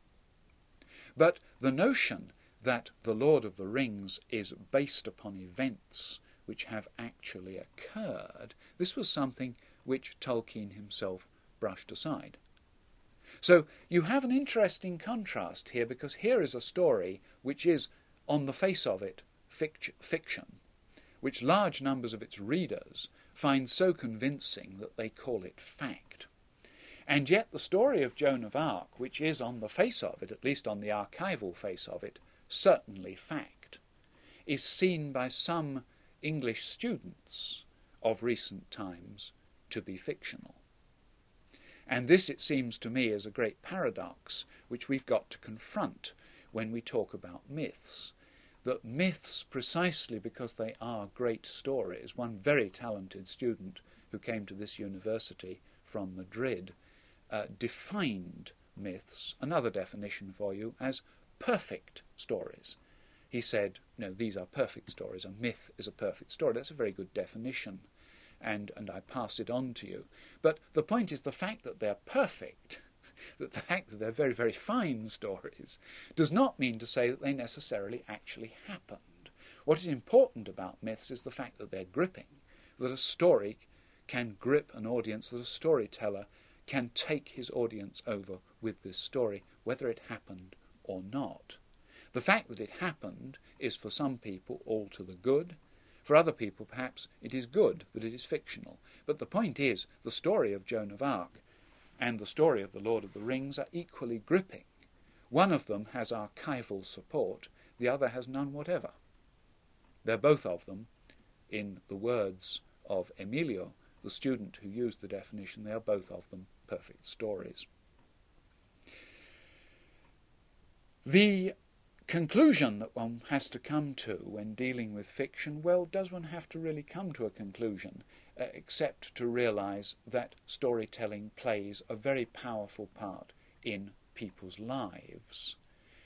But the notion that The Lord of the Rings is based upon events which have actually occurred, this was something which Tolkien himself brushed aside. So you have an interesting contrast here, because here is a story which is, on the face of it, fict- fiction, which large numbers of its readers find so convincing that they call it fact. And yet the story of Joan of Arc, which is on the face of it, at least on the archival face of it, certainly fact, is seen by some English students of recent times to be fictional. And this, it seems to me, is a great paradox which we've got to confront when we talk about myths. That myths, precisely because they are great stories, one very talented student who came to this university from Madrid uh, defined myths, another definition for you, as perfect stories. He said, no, these are perfect stories. A myth is a perfect story. That's a very good definition, and, and I pass it on to you. But the point is, the fact that they're perfect, that the fact that they're very, very fine stories, does not mean to say that they necessarily actually happened. What is important about myths is the fact that they're gripping, that a story can grip an audience, that a storyteller can take his audience over with this story, whether it happened or not. The fact that it happened is for some people all to the good. For other people, perhaps, it is good that it is fictional. But the point is, the story of Joan of Arc and the story of The Lord of the Rings are equally gripping. One of them has archival support, the other has none whatever. They're both of them, in the words of Emilio, the student who used the definition, they are both of them perfect stories. The conclusion that one has to come to when dealing with fiction, well, does one have to really come to a conclusion, uh, except to realise that storytelling plays a very powerful part in people's lives.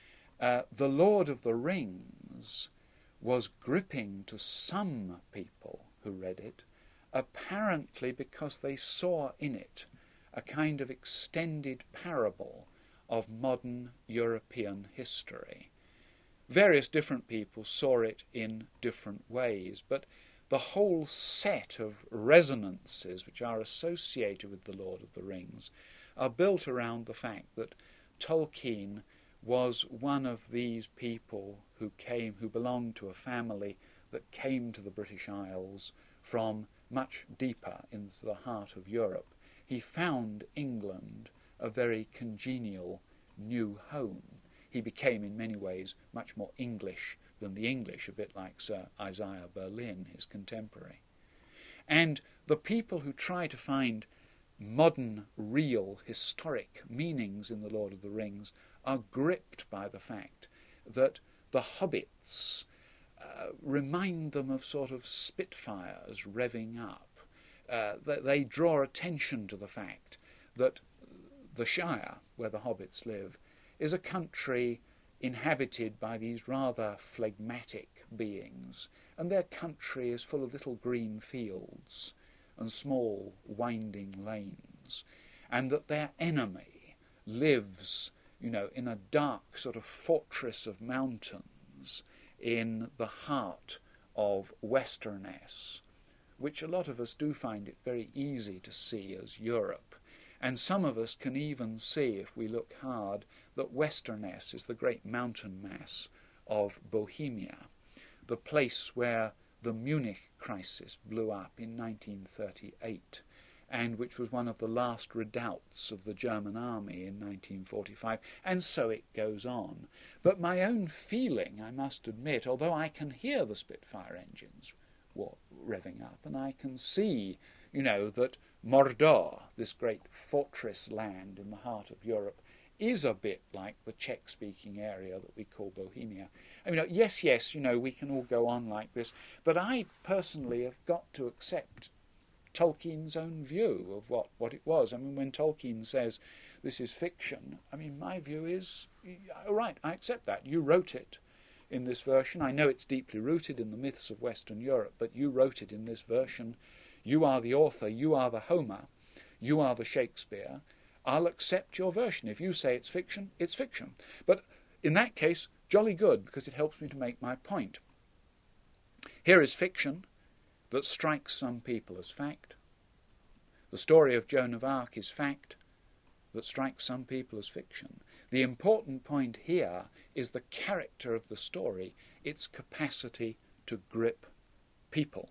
Uh, the Lord of the Rings was gripping to some people who read it, apparently because they saw in it a kind of extended parable of modern European history. Various different people saw it in different ways, but the whole set of resonances which are associated with The Lord of the Rings are built around the fact that Tolkien was one of these people who came, who belonged to a family that came to the British Isles from much deeper into the heart of Europe. He found England a very congenial new home. He became in many ways much more English than the English, a bit like Sir Isaiah Berlin, his contemporary. And the people who try to find modern, real, historic meanings in The Lord of the Rings are gripped by the fact that the hobbits uh, remind them of sort of Spitfires revving up. Uh, they, they draw attention to the fact that the Shire, where the hobbits live, is a country inhabited by these rather phlegmatic beings, and their country is full of little green fields and small winding lanes, and that their enemy lives, you know, in a dark sort of fortress of mountains in the heart of Westernesse, which a lot of us do find it very easy to see as Europe. And some of us can even see, if we look hard, that Westernesse is the great mountain mass of Bohemia, the place where the Munich crisis blew up in nineteen thirty-eight, and which was one of the last redoubts of the German army in nineteen forty-five, and so it goes on. But my own feeling, I must admit, although I can hear the Spitfire engines revving up, and I can see, you know, that Mordor, this great fortress land in the heart of Europe, is a bit like the Czech-speaking area that we call Bohemia. I mean, yes, yes, you know, we can all go on like this, but I personally have got to accept Tolkien's own view of what, what it was. I mean, when Tolkien says this is fiction, I mean, my view is, all right, I accept that. You wrote it in this version. I know it's deeply rooted in the myths of Western Europe, but you wrote it in this version. You are the author, you are the Homer. You are the Shakespeare. I'll accept your version. If you say it's fiction, it's fiction. But in that case, jolly good, because it helps me to make my point. Here is fiction that strikes some people as fact. The story of Joan of Arc is fact that strikes some people as fiction. The important point here is the character of the story, its capacity to grip people.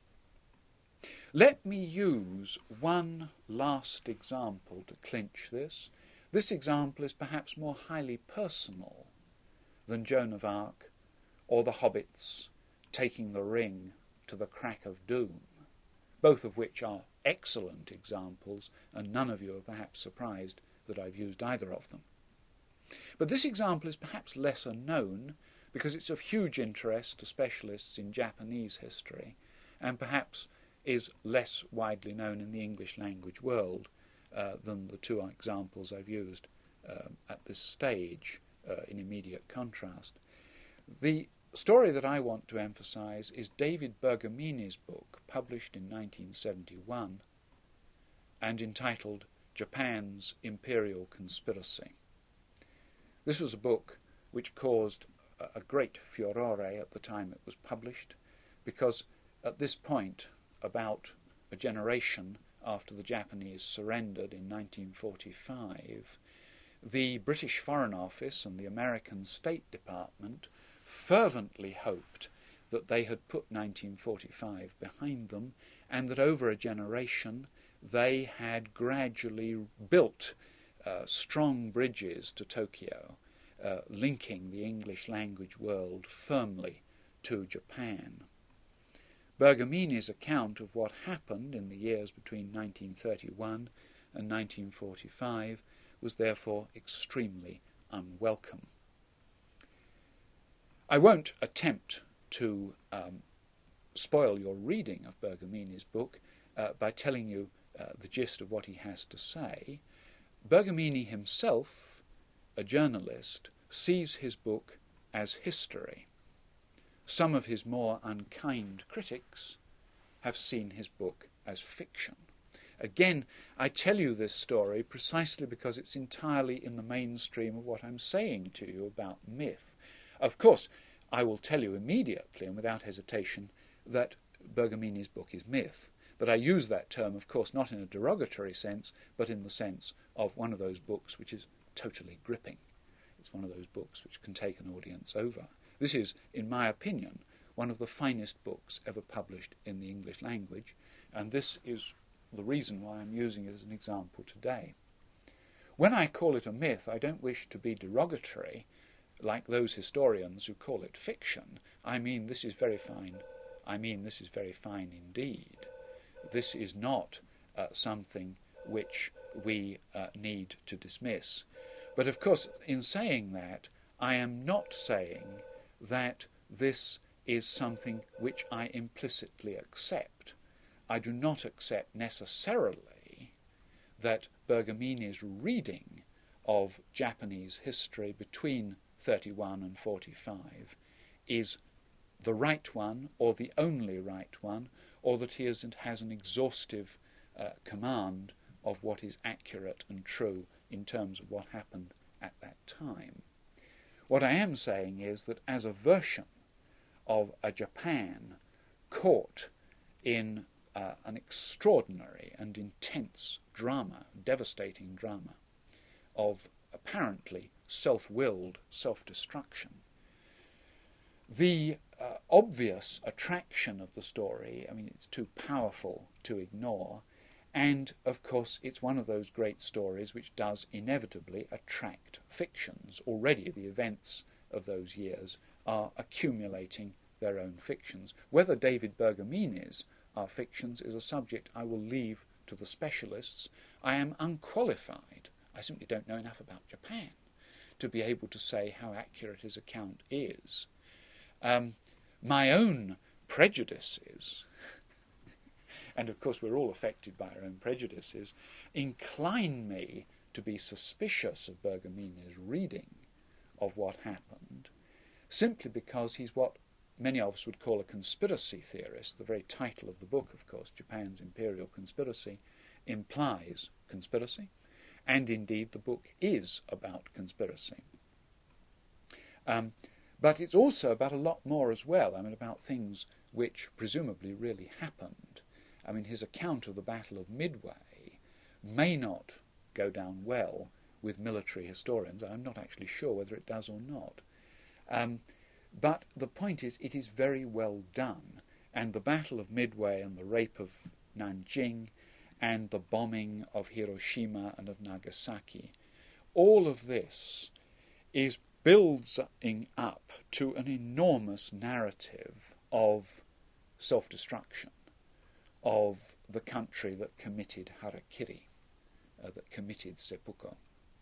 Let me use one last example to clinch this. This example is perhaps more highly personal than Joan of Arc or the hobbits taking the ring to the crack of doom, both of which are excellent examples, and none of you are perhaps surprised that I've used either of them. But this example is perhaps lesser known because it's of huge interest to specialists in Japanese history, and perhaps is less widely known in the English language world uh, than the two examples I've used uh, at this stage uh, in immediate contrast. The story that I want to emphasize is David Bergamini's book, published in nineteen seventy-one and entitled Japan's Imperial Conspiracy. This was a book which caused a great furore at the time it was published, because at this point, about a generation after the Japanese surrendered in nineteen forty-five, the British Foreign Office and the American State Department fervently hoped that they had put nineteen forty-five behind them, and that over a generation they had gradually built uh, strong bridges to Tokyo, uh, linking the English language world firmly to Japan. Bergamini's account of what happened in the years between nineteen thirty-one and nineteen forty-five was therefore extremely unwelcome. I won't attempt to um, spoil your reading of Bergamini's book uh, by telling you uh, the gist of what he has to say. Bergamini himself, a journalist, sees his book as history. Some of his more unkind critics have seen his book as fiction. Again, I tell you this story precisely because it's entirely in the mainstream of what I'm saying to you about myth. Of course, I will tell you immediately and without hesitation that Bergamini's book is myth. But I use that term, of course, not in a derogatory sense, but in the sense of one of those books which is totally gripping. It's one of those books which can take an audience over. This is, in my opinion, one of the finest books ever published in the English language, and this is the reason why I'm using it as an example today. When I call it a myth, I don't wish to be derogatory, like those historians who call it fiction. I mean this is very fine. I mean this is very fine indeed. This is not uh, something which we uh, need to dismiss. But of course, in saying that, I am not saying that this is something which I implicitly accept. I do not accept necessarily that Bergamini's reading of Japanese history between thirty-one and forty-five is the right one or the only right one, or that he is, has an exhaustive uh, command of what is accurate and true in terms of what happened at that time. What I am saying is that as a version of a Japan caught in uh, an extraordinary and intense drama, devastating drama, of apparently self-willed self-destruction, the uh, obvious attraction of the story, I mean, it's too powerful to ignore, and of course it's one of those great stories which does inevitably attract fictions. Already the events of those years are accumulating their own fictions. Whether David Bergamini's are fictions is a subject I will leave to the specialists. I am unqualified. I simply don't know enough about Japan to be able to say how accurate his account is. Um, my own prejudices, and of course we're all affected by our own prejudices, incline me to be suspicious of Bergamini's reading of what happened, simply because he's what many of us would call a conspiracy theorist. The very title of the book, of course, Japan's Imperial Conspiracy, implies conspiracy, and indeed the book is about conspiracy. Um, but it's also about a lot more as well, I mean, about things which presumably really happened. I mean, his account of the Battle of Midway may not go down well with military historians. I'm not actually sure whether it does or not. Um, but the point is, it is very well done. And the Battle of Midway and the rape of Nanjing and the bombing of Hiroshima and of Nagasaki, all of this is building up to an enormous narrative of self-destruction, of the country that committed harakiri, uh, that committed seppuku.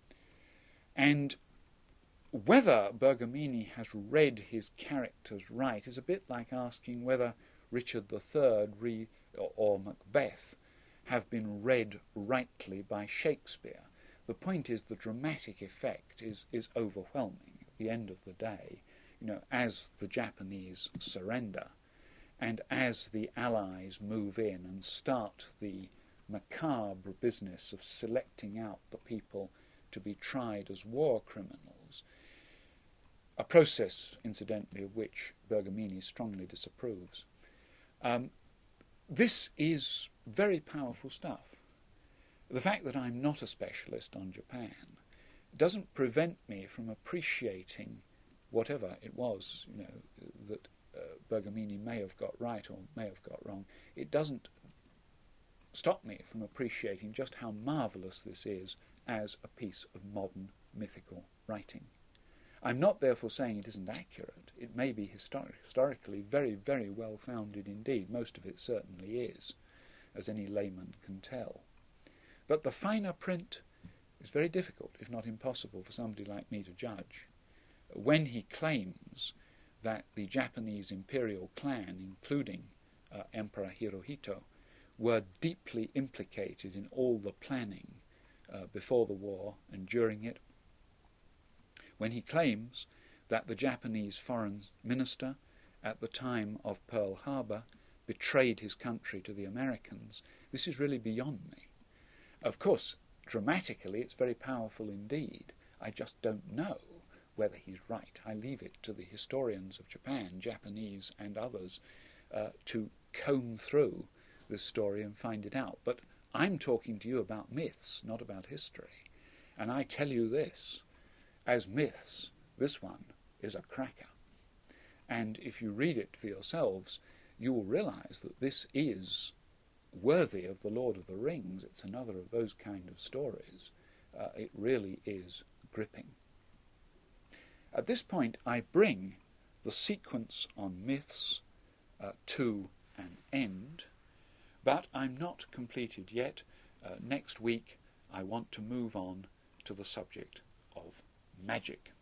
And whether Bergamini has read his characters right is a bit like asking whether Richard the Third re, or, or Macbeth have been read rightly by Shakespeare. The point is the dramatic effect is, is overwhelming at the end of the day, you know, as the Japanese surrender and as the Allies move in and start the macabre business of selecting out the people to be tried as war criminals, a process, incidentally, of which Bergamini strongly disapproves. Um, this is very powerful stuff. The fact that I'm not a specialist on Japan doesn't prevent me from appreciating whatever it was, you know, that uh, Bergamini may have got right or may have got wrong. It doesn't stop me from appreciating just how marvellous this is as a piece of modern mythical writing. I'm not therefore saying it isn't accurate. It may be histori- historically very, very well founded indeed. Most of it certainly is, as any layman can tell. But the finer print is very difficult, if not impossible, for somebody like me to judge. When he claims that the Japanese imperial clan, including uh, Emperor Hirohito, were deeply implicated in all the planning uh, before the war and during it, when he claims that the Japanese foreign minister at the time of Pearl Harbor betrayed his country to the Americans, this is really beyond me. Of course, dramatically it's very powerful indeed. I just don't know whether he's right. I leave it to the historians of Japan, Japanese and others, uh, to comb through this story and find it out. But I'm talking to you about myths, not about history. And I tell you this, as myths, this one is a cracker. And if you read it for yourselves, you will realize that this is worthy of The Lord of the Rings. It's another of those kind of stories. Uh, it really is gripping. At this point, I bring the sequence on myths uh, to an end, but I'm not completed yet. Uh, next week, I want to move on to the subject of magic.